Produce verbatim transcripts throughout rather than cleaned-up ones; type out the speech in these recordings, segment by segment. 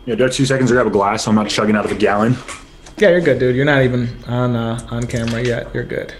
Yeah, do I have two seconds to grab a glass so I'm not chugging out of a gallon? Yeah, you're good, dude. You're not even on uh, on camera yet. You're good.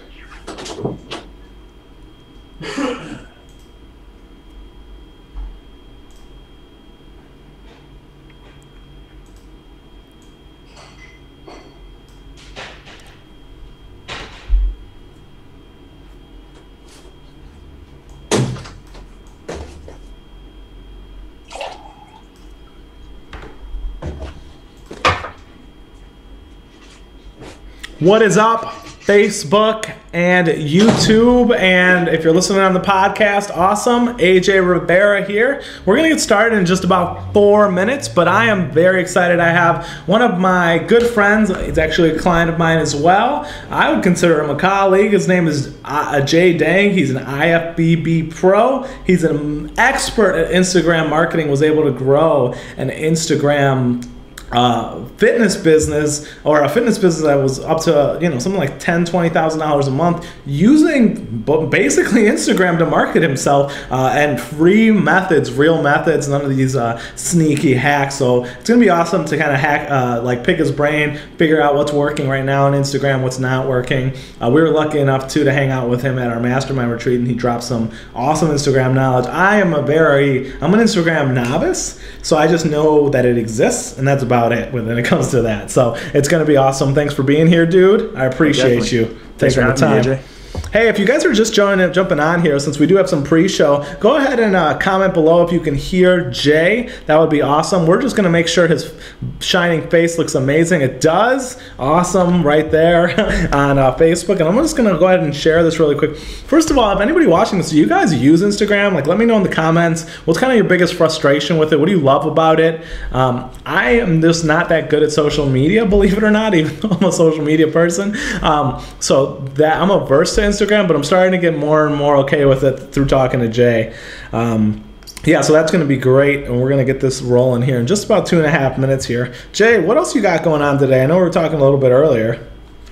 What is up, Facebook and YouTube? And if you're listening on the podcast, awesome. A J Rivera here. We're going to get started in just about four minutes, but I am very excited. I have one of my good friends. He's actually a client of mine as well. I would consider him a colleague. His name is uh, Jay Dang. He's an I F B B pro. He's an expert at Instagram marketing, was able to grow an Instagram Uh, fitness business, or a fitness business that was up to, you know, something like ten, twenty thousand dollars a month, using basically Instagram to market himself, uh, and free methods, real methods, none of these uh, sneaky hacks. So it's gonna be awesome to kind of hack, uh, like pick his brain, figure out what's working right now on Instagram, what's not working. Uh, we were lucky enough too to hang out with him at our mastermind retreat, and he dropped some awesome Instagram knowledge. I am a very, I'm an Instagram novice, so I just know that it exists, and that's about it when it comes to that. So it's going to be awesome. Thanks for being here, dude. I appreciate Definitely. you. Thanks taking for the time. Me, A J. Hey, if you guys are just joining, jumping on here, since we do have some pre-show, go ahead and uh, comment below if you can hear Jay. That would be awesome. We're just going to make sure his shining face looks amazing. It does. Awesome right there on uh, Facebook. And I'm just going to go ahead and share this really quick. First of all, if anybody watching this, do you guys use Instagram? Like, let me know in the comments. What's kind of your biggest frustration with it? What do you love about it? Um, I am just not that good at social media, believe it or not, even though I'm a social media person. Um, so that I'm averse to Instagram. Instagram, but I'm starting to get more and more okay with it through talking to Jay. Um, yeah, so that's going to be great, and we're going to get this rolling here in just about two and a half minutes here. Jay, what else you got going on today? I know we were talking a little bit earlier.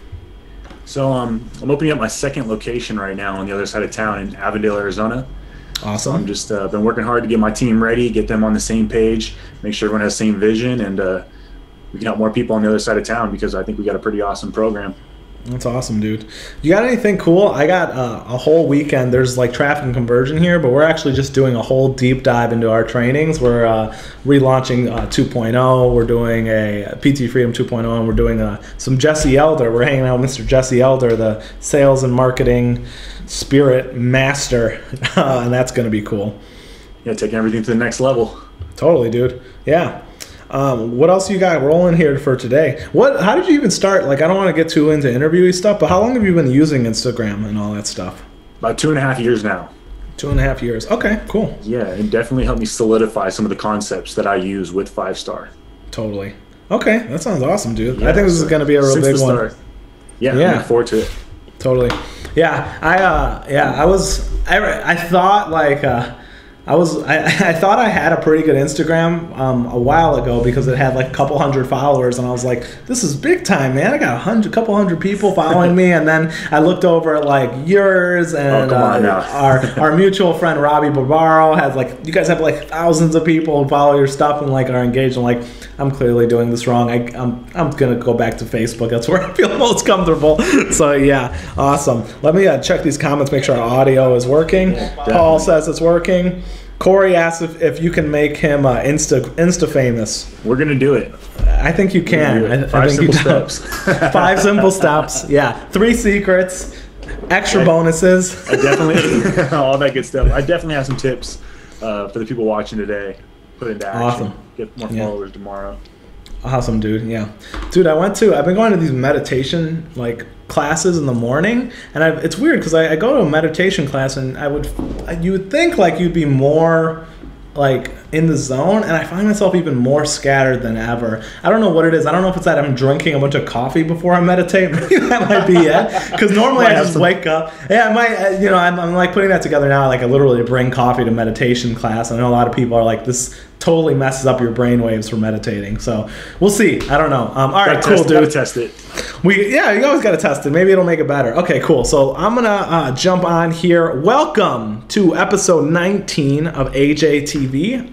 So um, I'm opening up my second location right now on the other side of town in Avondale, Arizona. Awesome. I'm just uh, been working hard to get my team ready, get them on the same page, make sure everyone has the same vision, and uh, we can help more people on the other side of town, because I think we got a pretty awesome program. That's awesome, dude. You got anything cool? I got uh, a whole weekend. There's like traffic and conversion here, but we're actually just doing a whole deep dive into our trainings. We're uh, relaunching uh, two point oh. We're doing a P T Freedom two point oh, and we're doing uh, some Jesse Elder. We're hanging out with Mister Jesse Elder, the sales and marketing spirit master, uh, and that's going to be cool. Yeah, taking everything to the next level. Totally, dude. Yeah. Um, what else you got rolling here for today? What? How did you even start? Like, I don't want to get too into interviewee stuff, but how long have you been using Instagram and all that stuff? About two and a half years now. Two and a half years. Okay, cool. Yeah, it definitely helped me solidify some of the concepts that I use with Five Star. Totally. Okay, that sounds awesome, dude. Yeah, I think this so is going to be a real big one. Start, yeah, yeah, I'm looking forward to it. Totally. Yeah, I uh, yeah, I was. I I thought like. Uh, I was I, I thought I had a pretty good Instagram um, a while ago, because it had like a couple hundred followers, and I was like, this is big time, man. I got a hundred couple hundred people following me. And then I looked over at like yours and oh, uh, our our mutual friend Robbie Barbaro has like, you guys have like thousands of people who follow your stuff and like are engaged. I'm like, I'm clearly doing this wrong. I, I'm I'm gonna go back to Facebook. That's where I feel most comfortable. So yeah, awesome. Let me uh, check these comments, make sure our audio is working. Yeah, Paul says it's working. Corey asked if, if you can make him uh, Insta Insta famous. We're gonna do it. I think you can. I, Five I think simple you steps. Five simple steps. Yeah. Three secrets. Extra I, bonuses. I definitely all that good stuff. I definitely have some tips uh, for the people watching today. Put into action. Awesome. Get more Yeah. followers tomorrow. Awesome, dude. Yeah, dude. I went to. I've been going to these meditation like classes in the morning, and I've, it's weird because I, I go to a meditation class, and I would, you would think like you'd be more like in the zone, and I find myself even more scattered than ever. I don't know what it is. I don't know if it's that I'm drinking a bunch of coffee before I meditate. Maybe that might be it. Because normally I just wake up. Yeah, I might. You know, I'm, I'm like putting that together now. Like I literally bring coffee to meditation class. I know a lot of people are like, this totally messes up your brain waves for meditating. So we'll see. I don't know. Um, all right, cool, dude. Test it. We yeah, you always got to test it. Maybe it'll make it better. Okay, cool. So I'm gonna uh, jump on here. Welcome to episode nineteen of A J T V.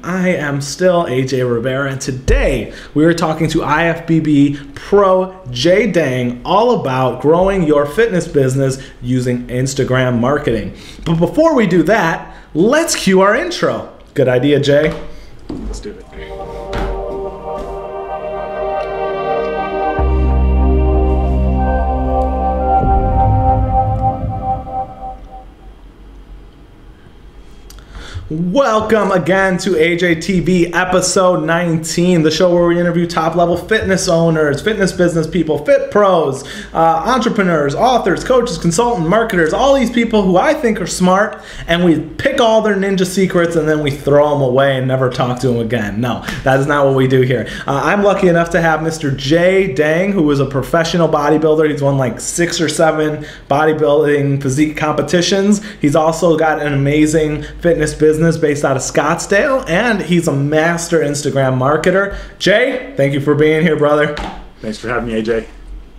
I am still A J Rivera, and today we are talking to I F B B Pro Jay Dang all about growing your fitness business using Instagram marketing. But before we do that, let's cue our intro. Good idea, Jay? Let's do it. Welcome again to A J T V episode nineteen, the show where we interview top-level fitness owners, fitness business people, fit pros, uh, entrepreneurs, authors, coaches, consultants, marketers, all these people who I think are smart, and we pick all their ninja secrets and then we throw them away and never talk to them again. No, that is not what we do here. Uh, I'm lucky enough to have Mister Jay Dang, who is a professional bodybuilder. He's won like six or seven bodybuilding physique competitions. He's also got an amazing fitness business based out of Scottsdale, and he's a master Instagram marketer. Jay, thank you for being here, brother. Thanks for having me, A J.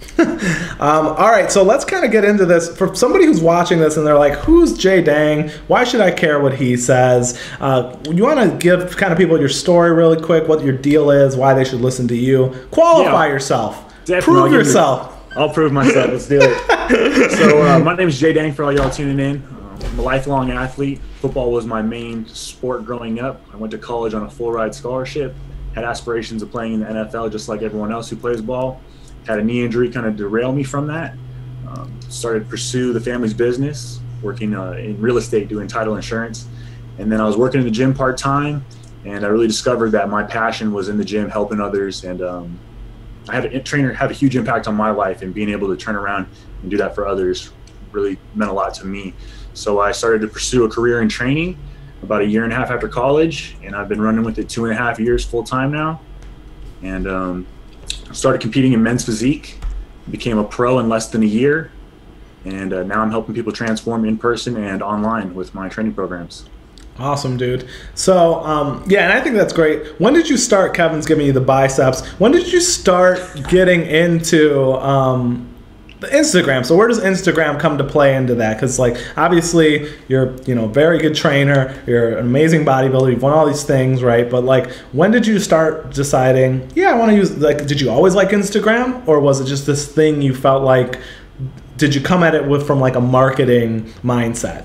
um, all right, so let's kind of get into this. For somebody who's watching this and they're like, who's Jay Dang? Why should I care what he says? Uh, you want to give kind of people your story really quick, what your deal is, why they should listen to you. Qualify yeah, yourself. Prove yourself. Me, I'll prove myself. Let's do it. So uh, my name is Jay Dang for all y'all tuning in. I'm a lifelong athlete. Football was my main sport growing up. I went to college on a full-ride scholarship, had aspirations of playing in the N F L just like everyone else who plays ball. Had a knee injury kind of derail me from that. Um, started to pursue the family's business, working uh, in real estate, doing title insurance. And then I was working in the gym part-time, and I really discovered that my passion was in the gym, helping others. And um, I had a trainer have a huge impact on my life, and being able to turn around and do that for others really meant a lot to me. So I started to pursue a career in training about a year and a half after college, and I've been running with it two and a half years full time now. And um, started competing in men's physique, became a pro in less than a year, and uh, now I'm helping people transform in person and online with my training programs. Awesome, dude. So, um, yeah, and I think that's great. When did you start, Kevin's giving you the biceps, when did you start getting into um, the Instagram? So where does Instagram come to play into that? Because like obviously you're you know very good trainer, you're an amazing bodybuilder, you've won all these things, right? But like when did you start deciding, yeah, I want to use, like, did you always like Instagram, or was it just this thing you felt like, did you come at it with from like a marketing mindset?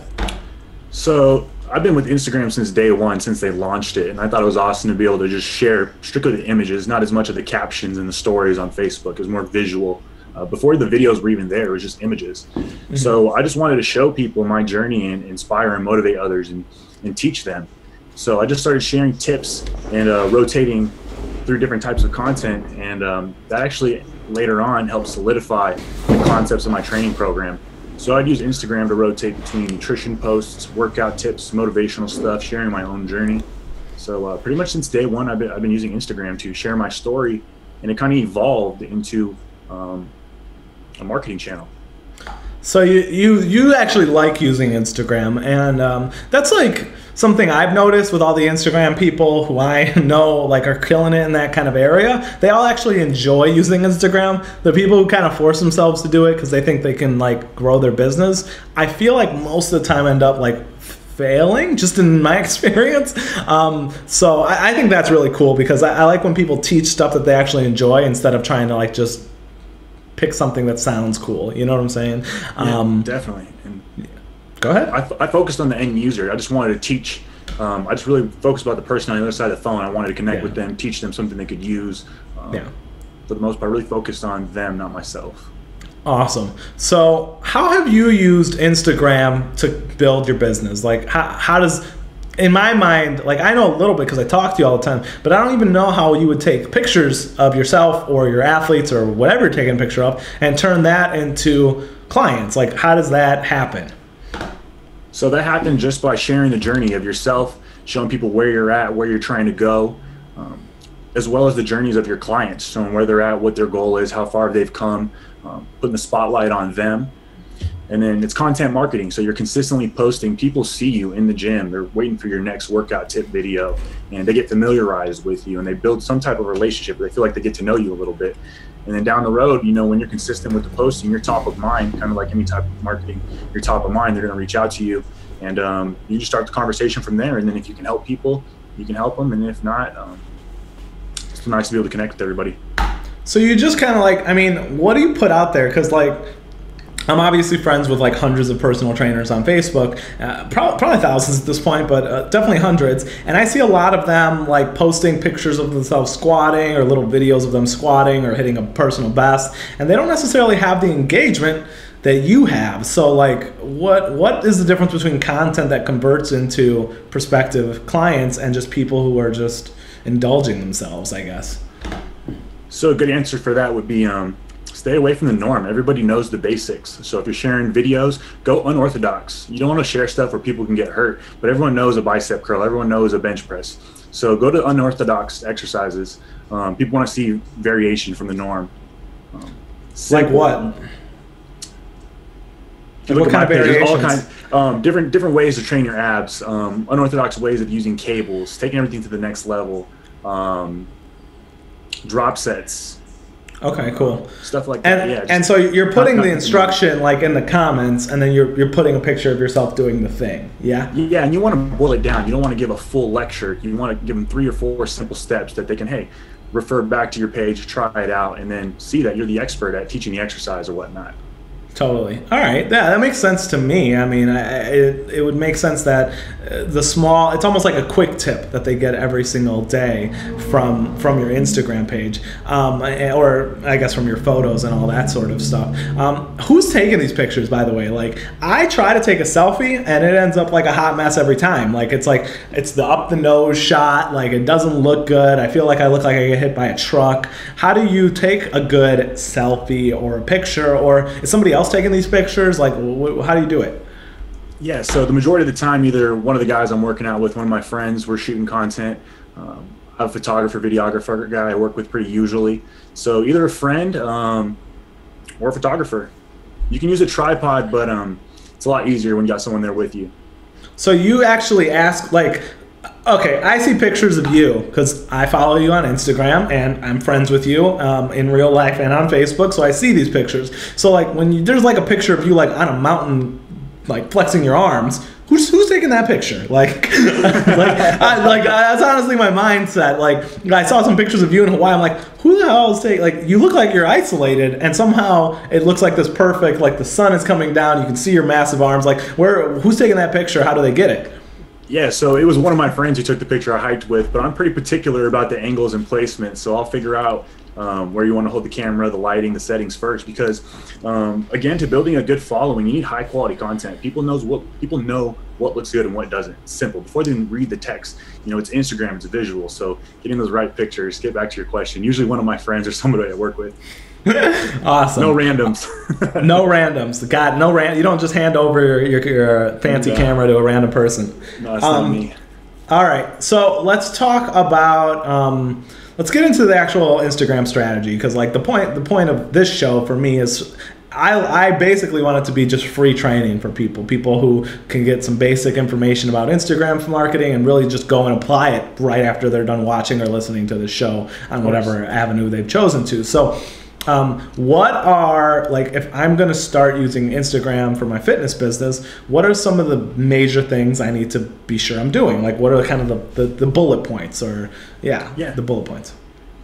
So I've been with Instagram since day one, since they launched it, and I thought it was awesome to be able to just share strictly the images, not as much of the captions and the stories on Facebook. It was more visual. Uh, before the videos were even there, it was just images. Mm-hmm. So I just wanted to show people my journey and inspire and motivate others and, and teach them. So I just started sharing tips and uh, rotating through different types of content. And um, that actually later on helped solidify the concepts of my training program. So I'd use Instagram to rotate between nutrition posts, workout tips, motivational stuff, sharing my own journey. So uh, pretty much since day one, I've been, I've been using Instagram to share my story, and it kind of evolved into um, a marketing channel. So you you you actually like using Instagram, and um, that's like something I've noticed with all the Instagram people who I know like are killing it in that kind of area. They all actually enjoy using Instagram. The people who kind of force themselves to do it because they think they can like grow their business, I feel like most of the time end up like failing, just in my experience. Um, so I, I think that's really cool, because I, I like when people teach stuff that they actually enjoy instead of trying to like just pick something that sounds cool. You know what I'm saying? Yeah, um, definitely. And go ahead. I, I focused on the end user. I just wanted to teach. Um, I just really focused about the person on the other side of the phone. I wanted to connect yeah. with them, teach them something they could use. Um, yeah. For the most part, I really focused on them, not myself. Awesome. So how have you used Instagram to build your business? Like how, how does, in my mind, like I know a little bit because I talk to you all the time, but I don't even know how you would take pictures of yourself or your athletes or whatever you're taking a picture of and turn that into clients. Like how does that happen? So that happened just by sharing the journey of yourself, showing people where you're at, where you're trying to go, um, as well as the journeys of your clients, showing where they're at, what their goal is, how far they've come, um, putting the spotlight on them. And then it's content marketing. So you're consistently posting. People see you in the gym. They're waiting for your next workout tip video, and they get familiarized with you, and they build some type of relationship. They feel like they get to know you a little bit. And then down the road, you know, when you're consistent with the posting, you're top of mind, kind of like any type of marketing. You're top of mind. They're going to reach out to you, and um, you just start the conversation from there. And then if you can help people, you can help them. And if not, um, it's nice to be able to connect with everybody. So you just kind of like, I mean, what do you put out there? Because like, I'm obviously friends with like hundreds of personal trainers on Facebook, uh, probably, probably thousands at this point, but uh, definitely hundreds. And I see a lot of them like posting pictures of themselves squatting or little videos of them squatting or hitting a personal best. And they don't necessarily have the engagement that you have. So like, what what is the difference between content that converts into prospective clients and just people who are just indulging themselves, I guess? So a good answer for that would be um, stay away from the norm. Everybody knows the basics. So if you're sharing videos, go unorthodox. You don't want to share stuff where people can get hurt, but everyone knows a bicep curl. Everyone knows a bench press. So go to unorthodox exercises. Um, people want to see variation from the norm. Um, like what? If you look at my page, there's all kinds, um, different different ways to train your abs. Um, unorthodox ways of using cables, taking everything to the next level. Um, drop sets. Okay, cool. Stuff like that. And, yeah, and so you're putting the instruction like in the comments, and then you're you're putting a picture of yourself doing the thing. Yeah. Yeah, and you want to boil it down. You don't want to give a full lecture. You want to give them three or four simple steps that they can, hey, refer back to your page, try it out, and then see that you're the expert at teaching the exercise or whatnot. Totally. All right. Yeah, that makes sense to me. I mean, I, it, it would make sense that the small, it's almost like a quick tip that they get every single day from from your Instagram page, um, or I guess from your photos and all that sort of stuff. Um, who's taking these pictures, by the way? Like, I try to take a selfie and it ends up like a hot mess every time. Like, it's like, it's the up the nose shot. Like, it doesn't look good. I feel like I look like I get hit by a truck. How do you take a good selfie or a picture, or is somebody else taking these pictures? Like, wh- how do you do it? Yeah, so the majority of the time, either one of the guys I'm working out with, one of my friends, we're shooting content. Um, I'm a photographer, videographer guy I work with pretty usually. So either a friend um, or a photographer. You can use a tripod, but um, it's a lot easier when you got someone there with you. So you actually ask, like, okay, I see pictures of you because I follow you on Instagram and I'm friends with you um, in real life and on Facebook, so I see these pictures. So like when you, there's like a picture of you like on a mountain, like flexing your arms, who's who's taking that picture? Like, like, I, like that's honestly my mindset. Like I saw some pictures of you in Hawaii. I'm like, who the hell is taking? Like you look like you're isolated, and somehow it looks like this perfect. Like the sun is coming down, you can see your massive arms. Like where? Who's taking that picture? How do they get it? Yeah, so it was one of my friends who took the picture I hiked with, but I'm pretty particular about the angles and placement, so I'll figure out um, where you want to hold the camera, the lighting, the settings first, because um, again, to building a good following, you need high quality content. People knows what people know what looks good and what doesn't. It's simple. Before they even read the text, you know, it's Instagram, it's a visual, so getting those right pictures. Get back to your question. Usually one of my friends or somebody I work with. Awesome. No randoms. No randoms. God, no ran. You don't just hand over your, your, your fancy yeah. camera to a random person. No, it's um, not me. All right, so let's talk about. Um, let's get into the actual Instagram strategy, because like the point, the point of this show for me is. I, I basically want it to be just free training for people, people who can get some basic information about Instagram marketing and really just go and apply it right after they're done watching or listening to the show on whatever avenue they've chosen to. So um, what are, like, if I'm going to start using Instagram for my fitness business, what are some of the major things I need to be sure I'm doing? Like, what are kind of the, the, the bullet points or, yeah, yeah, the bullet points?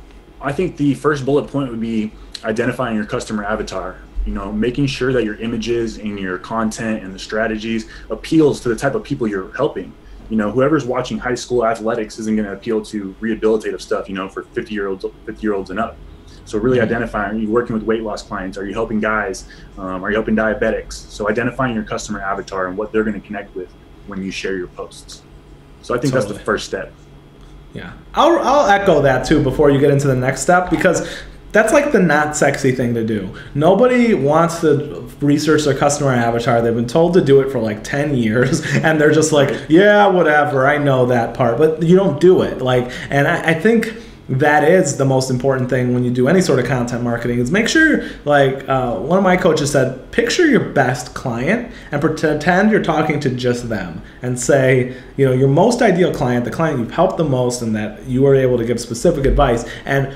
I think the first bullet point would be identifying your customer avatar. You know, making sure that your images and your content and the strategies appeals to the type of people you're helping. You know, whoever's watching high school athletics isn't going to appeal to rehabilitative stuff, you know, for fifty year olds, fifty year olds and up. So really identifying, are you working with weight loss clients? Are you helping guys? Um, are you helping diabetics? So identifying your customer avatar and what they're going to connect with when you share your posts. So I think totally. That's the first step. Yeah, I'll, I'll echo that too before you get into the next step, because that's like the not sexy thing to do. Nobody wants to research their customer avatar. They've been told to do it for like ten years, and they're just like, yeah, whatever, I know that part, but you don't do it. Like, and I, I think that is the most important thing when you do any sort of content marketing, is make sure, like uh, one of my coaches said, picture your best client and pretend you're talking to just them, and say, you know, your most ideal client, the client you've helped the most and that you were able to give specific advice, and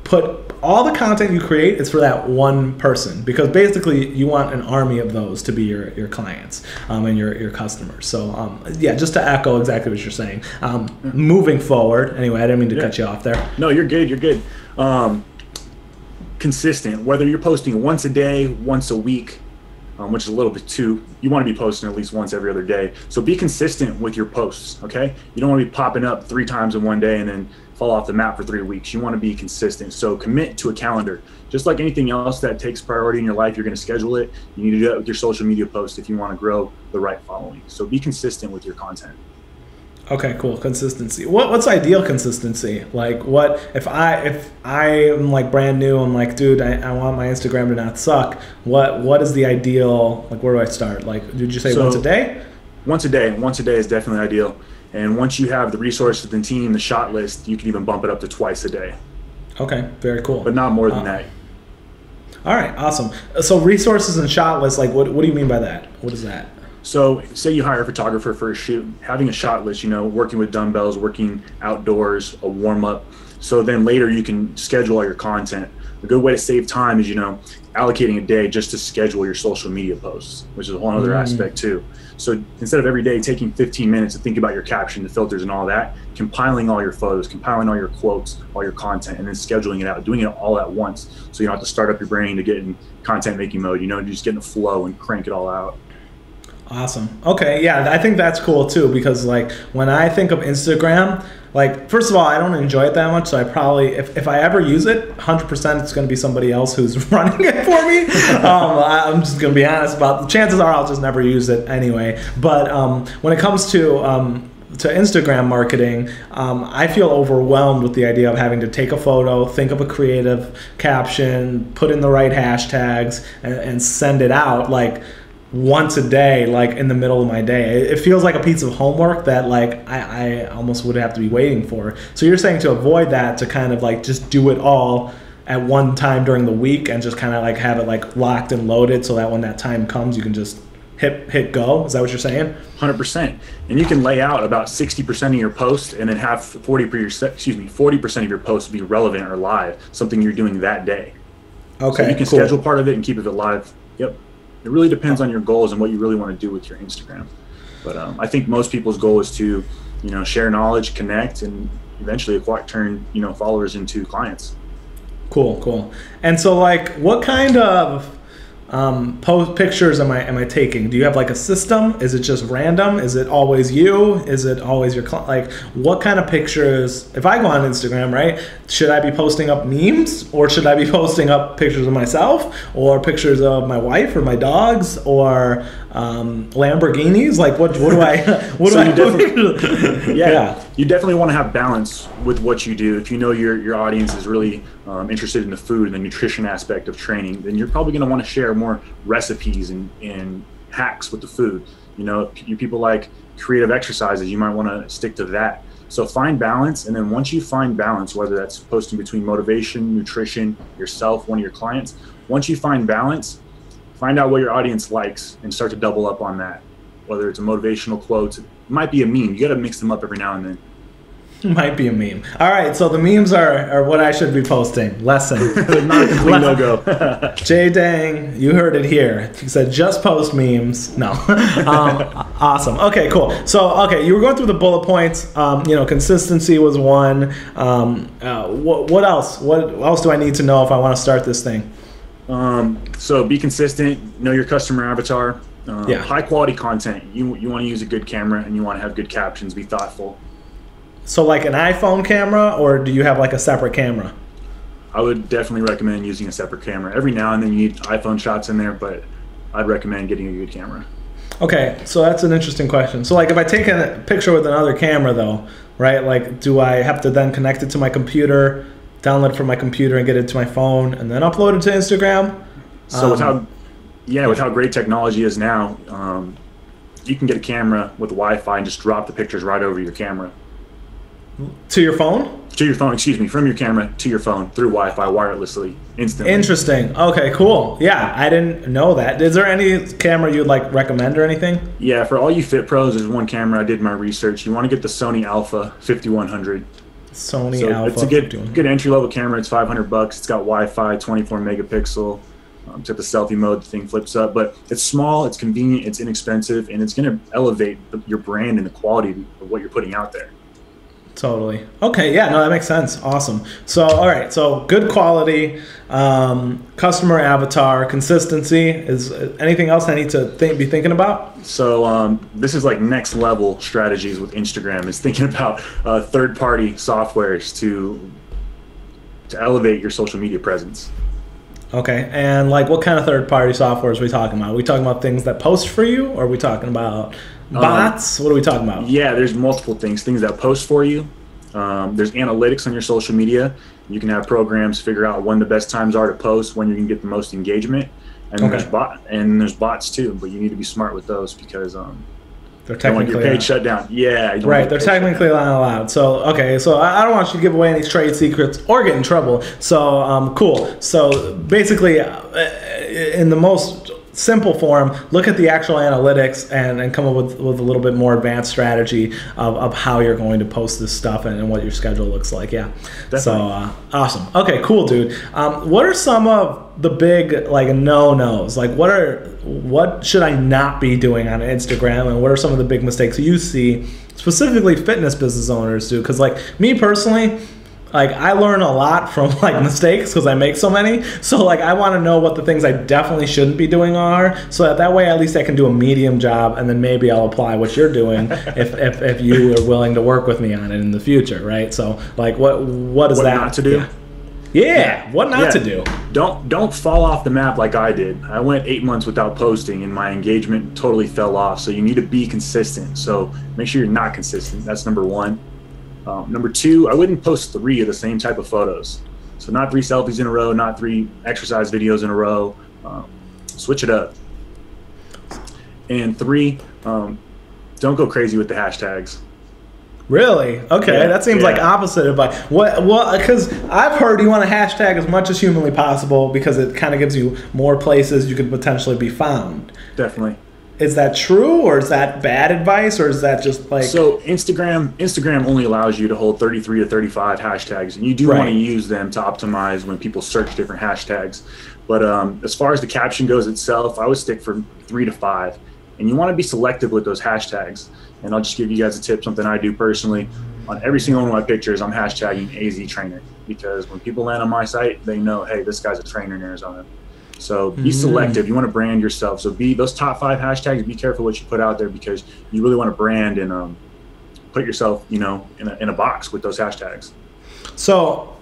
put all the content you create is for that one person, because basically you want an army of those to be your, your clients um, and your, your customers. So um, yeah, just to echo exactly what you're saying. Um, moving forward, anyway, I didn't mean to yeah. cut you off there. No, you're good. You're good. Um, consistent, whether you're posting once a day, once a week, um, which is a little bit too, you want to be posting at least once every other day. So be consistent with your posts, okay? You don't want to be popping up three times in one day and then fall off the map for three weeks. You want to be consistent. So commit to a calendar. Just like anything else that takes priority in your life, you're going to schedule it. You need to do that with your social media posts if you want to grow the right following. So be consistent with your content. Okay, cool. Consistency. What what's ideal consistency? Like, what if I if I am like brand new, I'm like, dude, I, I want my Instagram to not suck. What what is the ideal? Like, where do I start? Like, did you say so, once a day? Once a day. Once a day is definitely ideal. And once you have the resources, the team, the shot list, you can even bump it up to twice a day. Okay, very cool. But not more than uh, that. All right, awesome. So resources and shot list, like what what do you mean by that? What is that? So say you hire a photographer for a shoot, having a shot list, you know, working with dumbbells, working outdoors, a warm up. So then later you can schedule all your content. A good way to save time is, you know, allocating a day just to schedule your social media posts, which is a whole other mm. aspect too. So instead of every day taking fifteen minutes to think about your caption, the filters and all that, compiling all your photos, compiling all your quotes, all your content, and then scheduling it out, doing it all at once. So you don't have to start up your brain to get in content making mode, you know, you just get in the flow and crank it all out. Awesome. Okay, yeah, I think that's cool too, because like when I think of Instagram, like first of all, I don't enjoy it that much, so I probably, if, if I ever use it, one hundred percent it's going to be somebody else who's running it for me. um, I'm just going to be honest about the chances are I'll just never use it anyway. But um, when it comes to um, to Instagram marketing, um, I feel overwhelmed with the idea of having to take a photo, think of a creative caption, put in the right hashtags, and, and send it out. Like, once a day, like in the middle of my day. It feels like a piece of homework that like I, I almost would have to be waiting for. So you're saying to avoid that, to kind of like just do it all at one time during the week and just kind of like have it like locked and loaded so that when that time comes, you can just hit hit go. Is that what you're saying? one hundred percent. And you can lay out about sixty percent of your post and then have forty percent, excuse me, forty percent of your posts be relevant or live, something you're doing that day. Okay, so you can cool. schedule part of it and keep it live. Yep. It really depends on your goals and what you really want to do with your Instagram. But um, I think most people's goal is to, you know, share knowledge, connect, and eventually acquire, turn, you know, followers into clients. Cool, cool. And so, like, what kind of um, post pictures am I am I taking? Do you have like a system? Is it just random? Is it always you? Is it always your cl- like? What kind of pictures? If I go on Instagram, right? Should I be posting up memes, or should I be posting up pictures of myself, or pictures of my wife or my dogs, or um, Lamborghinis? Like, what? What do I? What so do you I? Definitely, yeah, yeah, you definitely want to have balance with what you do. If you know your your audience is really um, interested in the food and the nutrition aspect of training, then you're probably going to want to share more recipes and, and hacks with the food. You know, if you people like creative exercises, you might want to stick to that. So find balance, and then once you find balance, whether that's posting between motivation, nutrition, yourself, one of your clients, once you find balance, find out what your audience likes and start to double up on that. Whether it's a motivational quote, it might be a meme. You got to mix them up every now and then. Might be a meme. All right, so the memes are, are what I should be posting. Lesson. Not a complete no-go. Jay Dang, you heard it here. He said just post memes. No. um, awesome. Okay, cool. So, okay, you were going through the bullet points. Um, you know, consistency was one. Um, uh, what, what else? What else do I need to know if I want to start this thing? Um, so be consistent. Know your customer avatar. Um, yeah. High quality content. You you want to use a good camera and you want to have good captions. Be thoughtful. So like an iPhone camera, or do you have like a separate camera? I would definitely recommend using a separate camera. Every now and then you need iPhone shots in there, but I'd recommend getting a good camera. Okay, so that's an interesting question. So like if I take a picture with another camera though, right? Like do I have to then connect it to my computer, download it from my computer and get it to my phone and then upload it to Instagram? So um, with how, yeah, with how great technology is now, um, you can get a camera with Wi-Fi and just drop the pictures right over your camera. To your phone? To your phone, excuse me, from your camera to your phone through Wi-Fi wirelessly, instantly. Interesting. Okay, cool. Yeah, I didn't know that. Is there any camera you'd like recommend or anything? Yeah, for all you fit pros, there's one camera. I did my research. You want to get the Sony Alpha fifty-one hundred. Sony so Alpha. It's a good good entry level camera. It's five hundred bucks. It's got Wi-Fi, twenty-four megapixel. Um, to the selfie mode, the thing flips up, but it's small, it's convenient, it's inexpensive, and it's going to elevate the, your brand and the quality of what you're putting out there. Totally. Okay. Yeah. No, that makes sense. Awesome. So, all right. So, good quality, um, customer avatar, consistency. Is anything else I need to think, be thinking about? So, um, this is like next level strategies with Instagram. Is thinking about uh, third party softwares to to elevate your social media presence. Okay, and like what kind of third-party software are we talking about? Are we talking about things that post for you, or are we talking about bots? Um, what are we talking about? Yeah, there's multiple things. Things that post for you. Um, there's analytics on your social media. You can have programs figure out when the best times are to post, when you can get the most engagement. And okay. there's bot and there's bots too, but you need to be smart with those because um, they're technically your page shut down. Yeah, right. They're technically not allowed. So okay, so I don't want you to give away any trade secrets or get in trouble. So um, cool. So basically, uh, in the most simple form, look at the actual analytics and, and come up with, with a little bit more advanced strategy of, of how you're going to post this stuff and, and what your schedule looks like. Yeah. Definitely. So uh, awesome. Okay, cool, dude. Um, what are some of the big like no-nos? Like what are what should I not be doing on Instagram, and what are some of the big mistakes you see specifically fitness business owners do? Because like me personally, like I learn a lot from like mistakes because I make so many. So like I want to know what the things I definitely shouldn't be doing are, so that that way at least I can do a medium job, and then maybe I'll apply what you're doing if, if if you are willing to work with me on it in the future, right? So like what what is what that? Not to do? Yeah. Yeah, what not yeah. to do? Don't don't fall off the map like I did. I went eight months without posting, and my engagement totally fell off. So you need to be consistent. So make sure you're not consistent. That's number one. Um, number two, I wouldn't post three of the same type of photos. So not three selfies in a row, not three exercise videos in a row. Um, switch it up. And three, um, don't go crazy with the hashtags. Really? Okay, yeah, that seems yeah. like opposite of like what? Well, because I've heard you want to hashtag as much as humanly possible because it kind of gives you more places you could potentially be found. Definitely. Is that true, or is that bad advice, or is that just like? So Instagram, Instagram only allows you to hold thirty-three to thirty-five hashtags, and you do right. want to use them to optimize when people search different hashtags. But um, as far as the caption goes itself, I would stick for three to five, and you want to be selective with those hashtags. And I'll just give you guys a tip, something I do personally. On every single one of my pictures, I'm hashtagging A Z Trainer, because when people land on my site, they know, hey, this guy's a trainer in Arizona. So be mm-hmm. selective. You want to brand yourself. So be those top five hashtags. Be careful what you put out there, because you really want to brand and um, put yourself, you know, in a, in a box with those hashtags. So,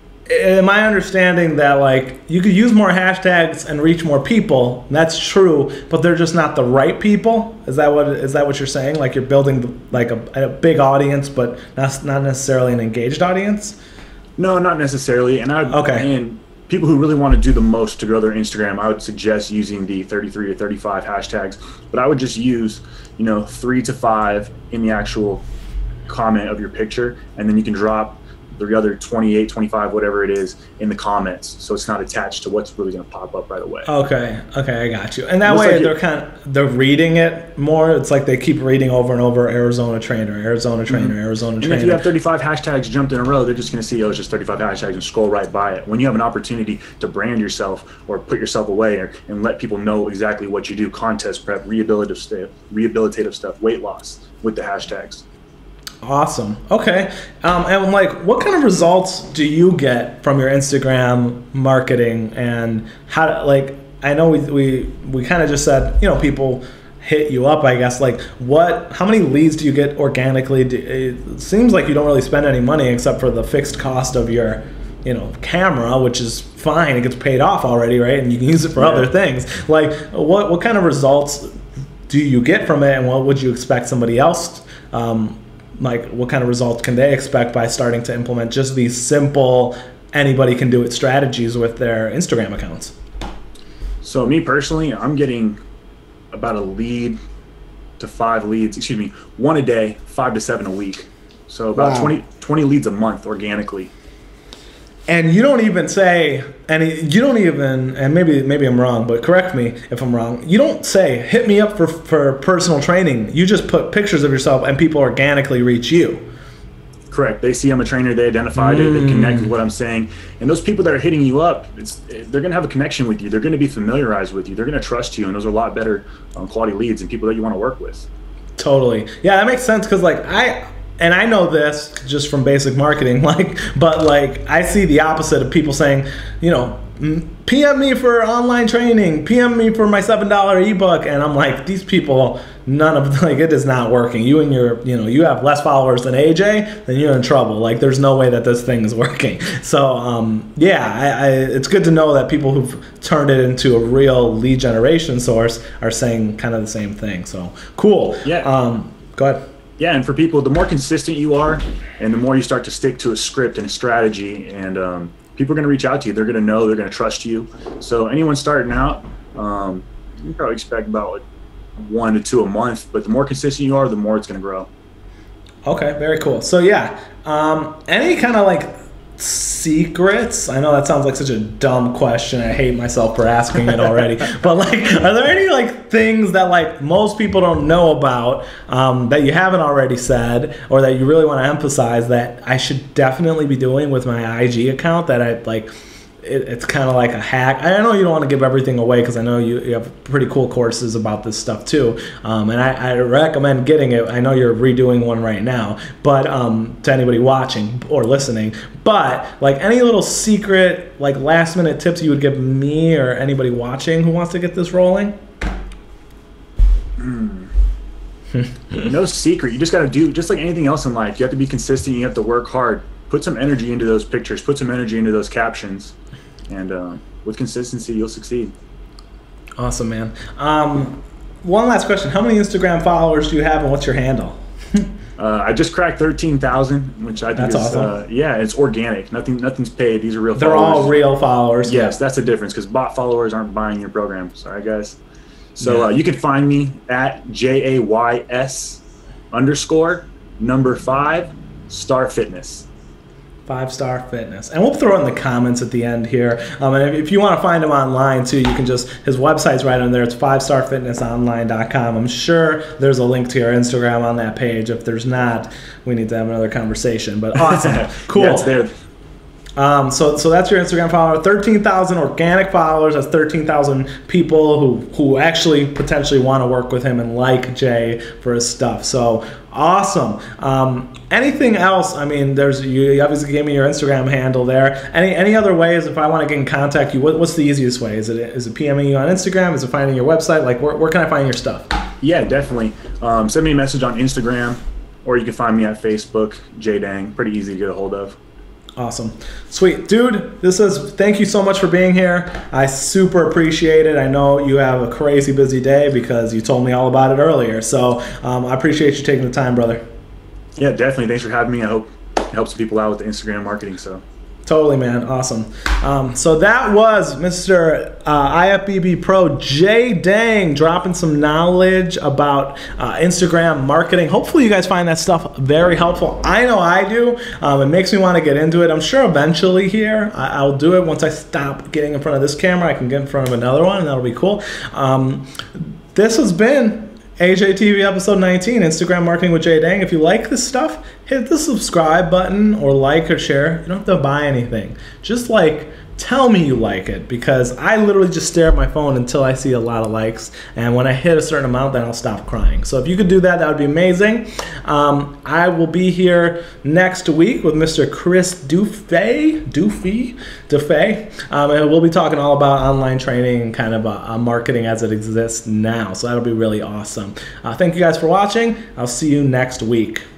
am I understanding that like you could use more hashtags and reach more people? That's true, but they're just not the right people. Is that what is that what you're saying? Like you're building like a, a big audience, but not not necessarily an engaged audience. No, not necessarily. And I okay. And people who really want to do the most to grow their Instagram, I would suggest using the thirty-three to thirty-five hashtags. But I would just use, you know, three to five in the actual comment of your picture, and then you can drop the other twenty-eight, twenty-five, whatever it is, in the comments, so it's not attached to what's really going to pop up right away. Okay, okay, I got you. And that way, like they're it, kind of they're reading it more. It's like they keep reading over and over Arizona Trainer, Arizona Trainer, mm-hmm. Arizona Trainer. And if you have thirty-five hashtags jumped in a row, they're just going to see, oh, it's just thirty-five hashtags, and scroll right by it. When you have an opportunity to brand yourself or put yourself away or, and let people know exactly what you do, contest prep, rehabilitative stuff, rehabilitative stuff, weight loss with the hashtags. Awesome. Okay. Um, and like, what kind of results do you get from your Instagram marketing, and how? Like, I know we we we kind of just said, you know, people hit you up, I guess. Like, what? How many leads do you get organically? Do, it seems like you don't really spend any money except for the fixed cost of your, you know, camera, which is fine. It gets paid off already, right? And you can use it for yeah. other things. Like, what what kind of results do you get from it, and what would you expect somebody else? Um, like what kind of results can they expect by starting to implement just these simple anybody can do it strategies with their Instagram accounts? So me personally, I'm getting about a lead to five leads, excuse me, one a day, five to seven a week. So about wow. twenty, twenty leads a month organically. And you don't even say any, you don't even, and maybe maybe I'm wrong, but correct me if I'm wrong. You don't say, hit me up for, for personal training. You just put pictures of yourself and people organically reach you. Correct. They see I'm a trainer. They identify. Mm. They, they connect with what I'm saying. And those people that are hitting you up, it's, they're going to have a connection with you. They're going to be familiarized with you. They're going to trust you. And those are a lot better um, quality leads and people that you want to work with. Totally. Yeah, that makes sense because, like, I and I know this just from basic marketing, like, but like I see the opposite of people saying, you know, P M me for online training, P M me for my seven dollar ebook, and I'm like, these people, none of like it is not working. You and your, you know, you have less followers than A J, then you're in trouble. Like, there's no way that this thing is working. So, um, yeah, I, I, it's good to know that people who've turned it into a real lead generation source are saying kind of the same thing. So, cool. Yeah. Um, go ahead. Yeah, and for people, the more consistent you are, and the more you start to stick to a script and a strategy, and um, people are going to reach out to you. They're going to know. They're going to trust you. So anyone starting out, um, you probably expect about like one to two a month. But the more consistent you are, the more it's going to grow. Okay, very cool. So yeah, um, any kind of like secrets? I know that sounds like such a dumb question. I hate myself for asking it already. But like, are there any like things that like most people don't know about um, that you haven't already said, or that you really want to emphasize that I should definitely be doing with my I G account that I like? It, it's kind of like a hack. I know you don't want to give everything away because I know you, you have pretty cool courses about this stuff too, um, and I, I recommend getting it. I know you're redoing one right now, but um, to anybody watching or listening, but like any little secret, like last minute tips you would give me or anybody watching who wants to get this rolling? Mm. No secret. You just got to do, just like anything else in life, you have to be consistent. You have to work hard. Put some energy into those pictures. Put some energy into those captions. And uh, with consistency, you'll succeed. Awesome, man. Um, one last question. How many Instagram followers do you have, and what's your handle? uh, I just cracked thirteen thousand, which I think that's is, awesome. uh, yeah, it's organic. Nothing, Nothing's paid. These are real They're followers. They're all real followers. Yes, that's the difference, because bot followers aren't buying your program. Sorry, guys. So yeah. uh, you can find me at J A Y S underscore number five Star Fitness. Five Star Fitness. And we'll throw it in the comments at the end here. Um, and if, if you want to find him online too, you can just, his website's right on there. It's five star fitness online dot com. I'm sure there's a link to your Instagram on that page. If there's not, we need to have another conversation. But awesome. Cool. Yeah, it's there. Um, so, so that's your Instagram follower. thirteen thousand organic followers. That's thirteen thousand people who, who actually potentially want to work with him and like Jay for his stuff. So awesome. Um, anything else? I mean, there's you, you obviously gave me your Instagram handle there. Any any other ways if I want to get in contact you? What, what's the easiest way? Is it is it PMing you on Instagram? Is it finding your website? Like where, where can I find your stuff? Yeah, definitely. Um, send me a message on Instagram, or you can find me at Facebook, J Dang. Pretty easy to get a hold of. Awesome. Sweet. Dude, this is, thank you so much for being here. I super appreciate it. I know you have a crazy busy day because you told me all about it earlier. So um, I appreciate you taking the time, brother. Yeah, definitely. Thanks for having me. I hope it helps people out with the Instagram marketing. So. Totally, man. Awesome. Um, so that was Mister Uh, I F B B Pro Jay Dang dropping some knowledge about uh, Instagram marketing. Hopefully you guys find that stuff very helpful. I know I do. Um, it makes me want to get into it. I'm sure eventually here I I'll do it. Once I stop getting in front of this camera, I can get in front of another one, and that'll be cool. Um, this has been A J T V episode nineteen, Instagram marketing with Jay Dang. If you like this stuff, hit the subscribe button or like or share. You don't have to buy anything. Just like tell me you like it, because I literally just stare at my phone until I see a lot of likes, and when I hit a certain amount, then I'll stop crying. So if you could do that, that would be amazing. Um, I will be here next week with Mister Chris Dufay, Dufay, Dufay, um, and we'll be talking all about online training and kind of uh, uh, marketing as it exists now. So that'll be really awesome. Uh, thank you guys for watching. I'll see you next week.